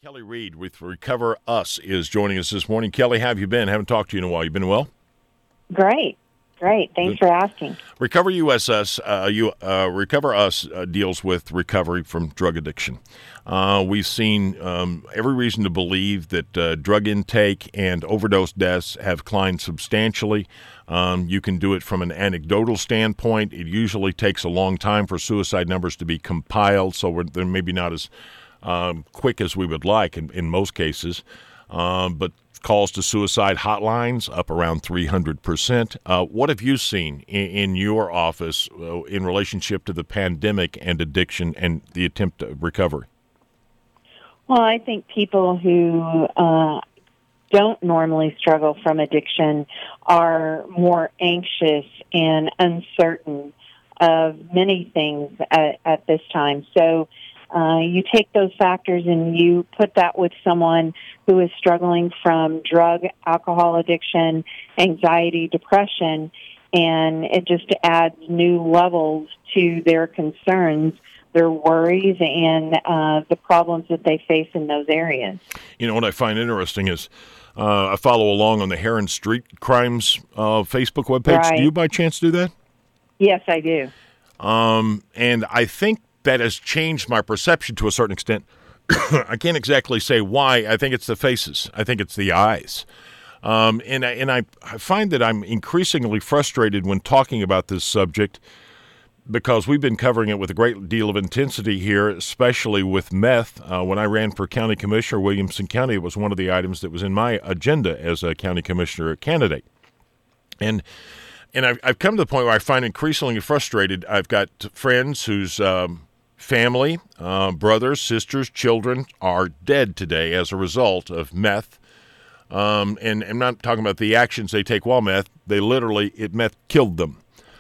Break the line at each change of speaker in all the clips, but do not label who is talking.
Kelly Reed with Recover Us is joining us this morning. Kelly, how have you been? Haven't talked to you in a while. You been well?
Great. Thanks for asking.
Recover Us deals with recovery from drug addiction. We've seen every reason to believe that drug intake and overdose deaths have climbed substantially. You can do it from an anecdotal standpoint. It usually takes a long time for suicide numbers to be compiled, so they're maybe not as quick as we would like in most cases. But calls to suicide hotlines up around 300%. What have you seen in your office in relationship to the pandemic and addiction and the attempt to recovery?
Well, I think people who don't normally struggle from addiction are more anxious and uncertain of many things at this time. So you take those factors and you put that with someone who is struggling from drug, alcohol addiction, anxiety, depression, and it just adds new levels to their concerns, their worries, and the problems that they face in those areas.
You know, what I find interesting is I follow along on the Heron Street Crimes Facebook webpage.
Right.
Do you by chance do that?
Yes, I do.
And I think that has changed my perception to a certain extent. I can't exactly say why. I think it's the faces. I think it's the eyes. And I find that I'm increasingly frustrated when talking about this subject because we've been covering it with a great deal of intensity here, especially with meth. When I ran for county commissioner, Williamson County, it was one of the items that was in my agenda as a county commissioner candidate. And I've come to the point where I find increasingly frustrated. I've got friends whose family, brothers, sisters, children are dead today as a result of meth. And I'm not talking about the actions they take while meth. Meth killed them.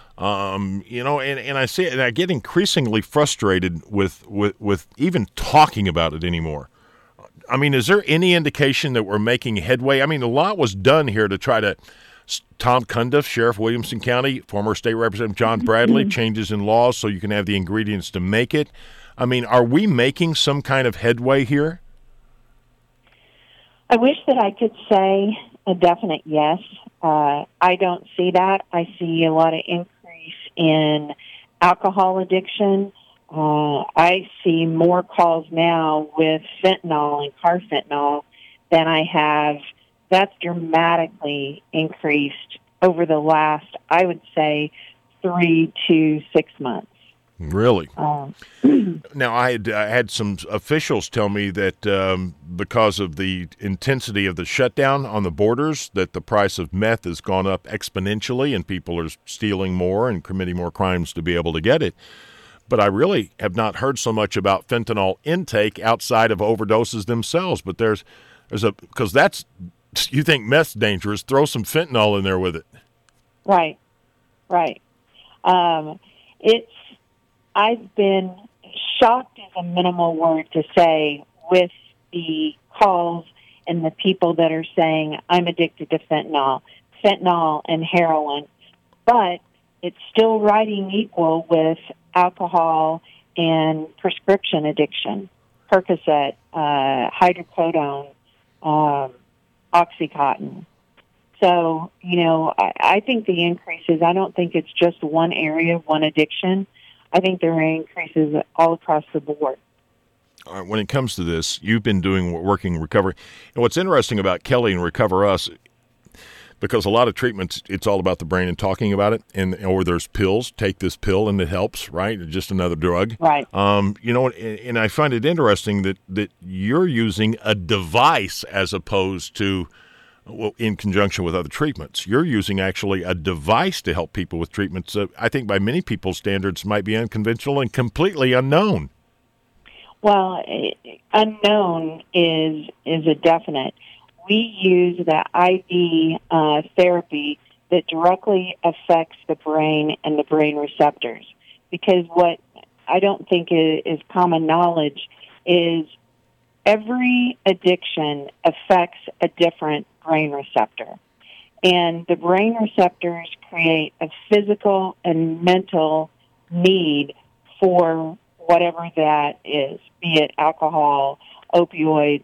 And I see it, and I get increasingly frustrated with even talking about it anymore. I mean, is there any indication that we're making headway? I mean, a lot was done here to try to. Tom Cundiff, Sheriff Williamson County, former State Representative John Bradley, changes in laws so you can have the ingredients to make it. I mean, are we making some kind of headway here?
I wish that I could say a definite yes. I don't see that. I see a lot of increase in alcohol addiction. I see more calls now with fentanyl and carfentanil than I have. That's dramatically increased over the last, I would say, 3 to 6 months.
Really? Now, I had some officials tell me that because of the intensity of the shutdown on the borders, that the price of meth has gone up exponentially and people are stealing more and committing more crimes to be able to get it. But I really have not heard so much about fentanyl intake outside of overdoses themselves. But there's because that's, you think meth's dangerous, throw some fentanyl in there with it.
Right. I've been shocked is a minimal word to say with the calls and the people that are saying, I'm addicted to fentanyl and heroin, but it's still riding equal with alcohol and prescription addiction, Percocet, hydrocodone, Oxycontin. So, I think the increases, I don't think it's just one area, one addiction. I think there are increases all across the board.
All right, when it comes to this, you've been working recovery. And what's interesting about Kelly and Recover Us, because a lot of treatments, it's all about the brain and talking about it, or there's pills, take this pill and it helps, right? It's just another drug.
Right.
And I find it interesting that you're using a device as opposed to, in conjunction with other treatments. You're using actually a device to help people with treatments that I think by many people's standards might be unconventional and completely unknown.
Well, unknown is a definite. We use the IV therapy that directly affects the brain and the brain receptors. Because what I don't think is common knowledge is every addiction affects a different brain receptor. And the brain receptors create a physical and mental need for whatever that is, be it alcohol opioids,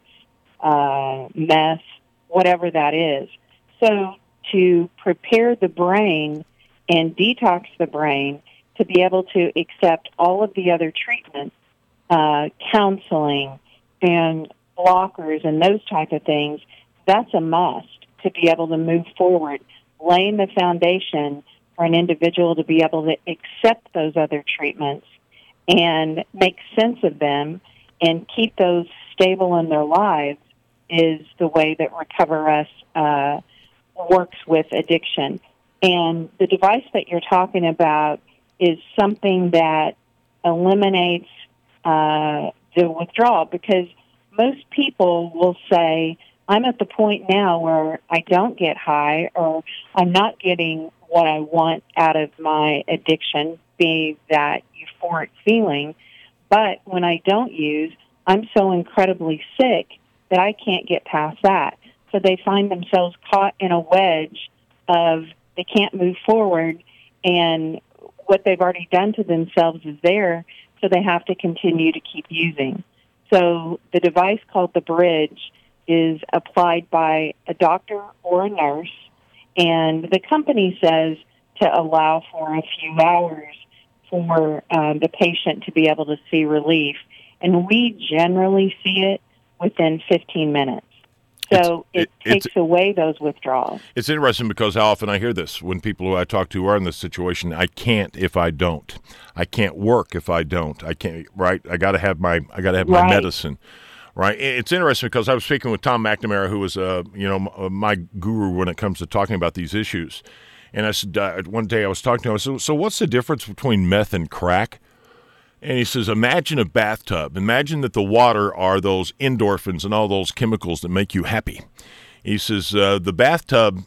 meth, whatever that is. So to prepare the brain and detox the brain to be able to accept all of the other treatments, counseling and blockers and those type of things, that's a must to be able to move forward, laying the foundation for an individual to be able to accept those other treatments and make sense of them and keep those stable in their lives is the way that Recover Us works with addiction. And the device that you're talking about is something that eliminates the withdrawal, because most people will say, I'm at the point now where I don't get high, or I'm not getting what I want out of my addiction, be that euphoric feeling, but when I don't use, I'm so incredibly sick that I can't get past that. So they find themselves caught in a wedge of they can't move forward, and what they've already done to themselves is there, so they have to continue to keep using. So the device called the Bridge is applied by a doctor or a nurse, and the company says to allow for a few hours for the patient to be able to see relief. And we generally see it within 15 minutes. So it takes away those withdrawals.
It's interesting because how often I hear this when people who I talk to are in this situation. I can't if I don't. I can't work if I don't. I can't. Right? I got to have my my medicine. Right. It's interesting because I was speaking with Tom McNamara, who was my guru when it comes to talking about these issues. And I said one day I was talking to him. I said, "So what's the difference between meth and crack?" And he says, imagine a bathtub. Imagine that the water are those endorphins and all those chemicals that make you happy. He says, the bathtub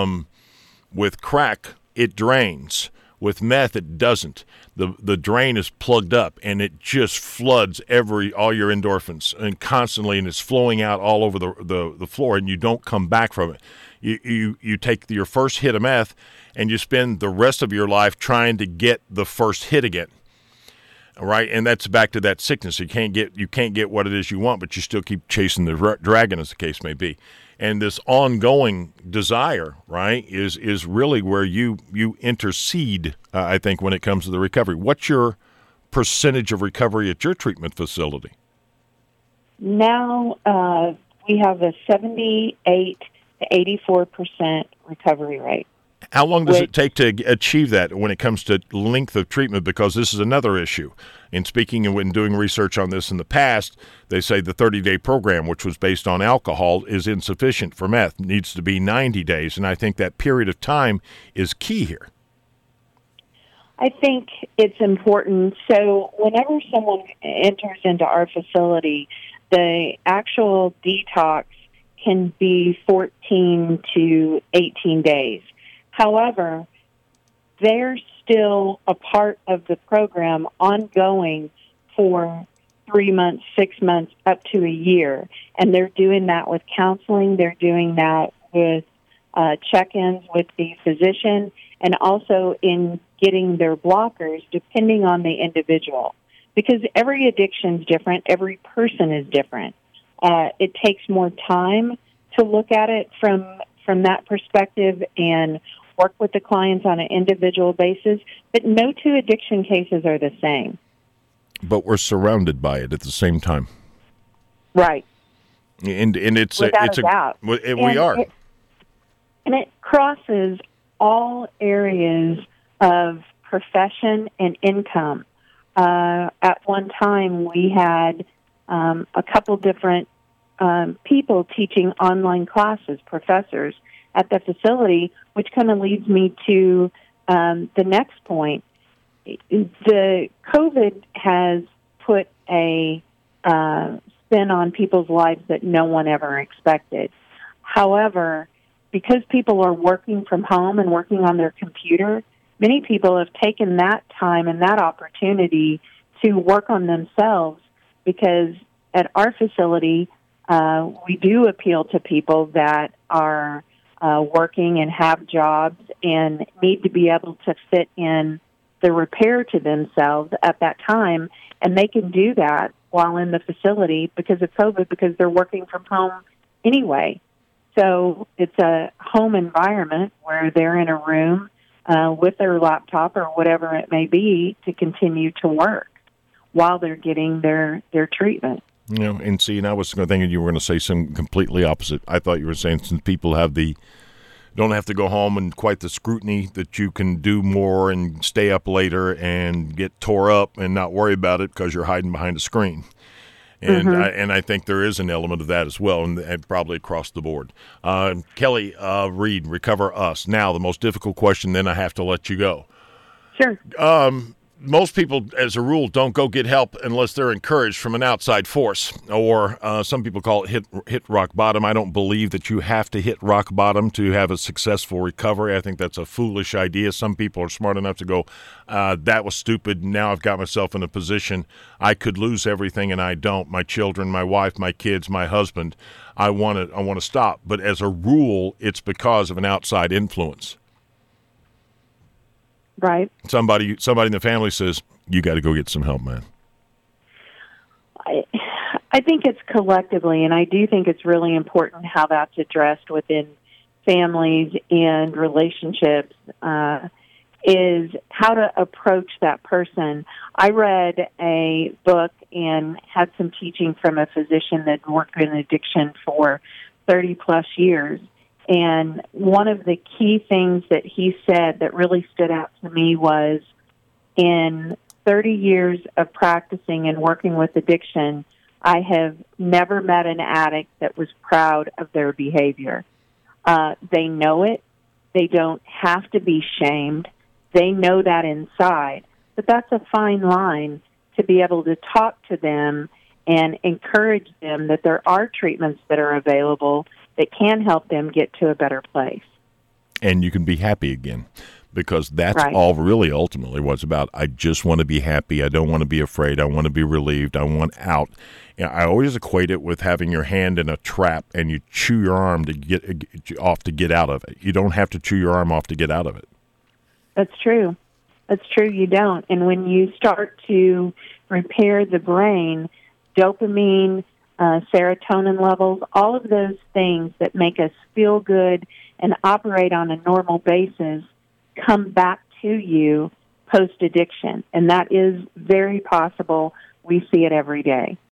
with crack, it drains. With meth, it doesn't. The drain is plugged up, and it just floods all your endorphins and constantly, and it's flowing out all over the floor, and you don't come back from it. You take your first hit of meth, and you spend the rest of your life trying to get the first hit again. Right, and that's back to that sickness. You can't get what it is you want, but you still keep chasing the dragon, as the case may be. And this ongoing desire, right, is really where you intercede. I think when it comes to the recovery. What's your percentage of recovery at your treatment facility?
Now we have a 78 to 84% recovery rate.
How long does it take to achieve that when it comes to length of treatment? Because this is another issue. In speaking and when doing research on this in the past, they say the 30-day program, which was based on alcohol, is insufficient for meth. It needs to be 90 days, and I think that period of time is key here.
I think it's important. So whenever someone enters into our facility, the actual detox can be 14 to 18 days. However, they're still a part of the program ongoing for 3 months, 6 months, up to a year. And they're doing that with counseling. They're doing that with check-ins with the physician, and also in getting their blockers depending on the individual. Because every addiction is different. Every person is different. It takes more time to look at it from that perspective and work with the clients on an individual basis, but no two addiction cases are the same.
But we're surrounded by it at the same time.
Right.
And it's
without a doubt.
We are.
And it crosses all areas of profession and income. At one time, we had a couple different people teaching online classes, professors, at the facility, which kind of leads me to the next point. The COVID has put a spin on people's lives that no one ever expected. However, because people are working from home and working on their computer, many people have taken that time and that opportunity to work on themselves, because at our facility, we do appeal to people that are working and have jobs and need to be able to fit in the repair to themselves at that time, and they can do that while in the facility because of COVID, because they're working from home anyway. So it's a home environment where they're in a room with their laptop or whatever it may be to continue to work while they're getting their treatment.
And I was thinking you were going to say something completely opposite. I thought you were saying since people don't have to go home and quite the scrutiny, that you can do more and stay up later and get tore up and not worry about it because you're hiding behind a screen. And I think there is an element of that as well, and probably across the board. Kelly Reed, Recover Us. Now, the most difficult question, then I have to let you go.
Sure.
Most people, as a rule, don't go get help unless they're encouraged from an outside force, or some people call it hit rock bottom. I don't believe that you have to hit rock bottom to have a successful recovery. I think that's a foolish idea. Some people are smart enough to go, that was stupid. Now I've got myself in a position I could lose everything, and I don't. My children, my wife, my kids, my husband. I want to stop. But as a rule, it's because of an outside influence.
Right.
Somebody in the family says, you got to go get some help, man.
I think it's collectively, and I do think it's really important how that's addressed within families and relationships, is how to approach that person. I read a book and had some teaching from a physician that worked in addiction for 30-plus years. And one of the key things that he said that really stood out to me was, in 30 years of practicing and working with addiction, I have never met an addict that was proud of their behavior. They know it. They don't have to be shamed. They know that inside. But that's a fine line to be able to talk to them and encourage them that there are treatments that are available that can help them get to a better place.
And you can be happy again, because that's
right.
all really ultimately what it's about. I just want to be happy. I don't want to be afraid. I want to be relieved. I want out. I always equate it with having your hand in a trap and you chew your arm to get out of it. You don't have to chew your arm off to get out of it.
That's true. That's true. You don't. And when you start to repair the brain, dopamine, serotonin levels, all of those things that make us feel good and operate on a normal basis come back to you post-addiction. And that is very possible. We see it every day.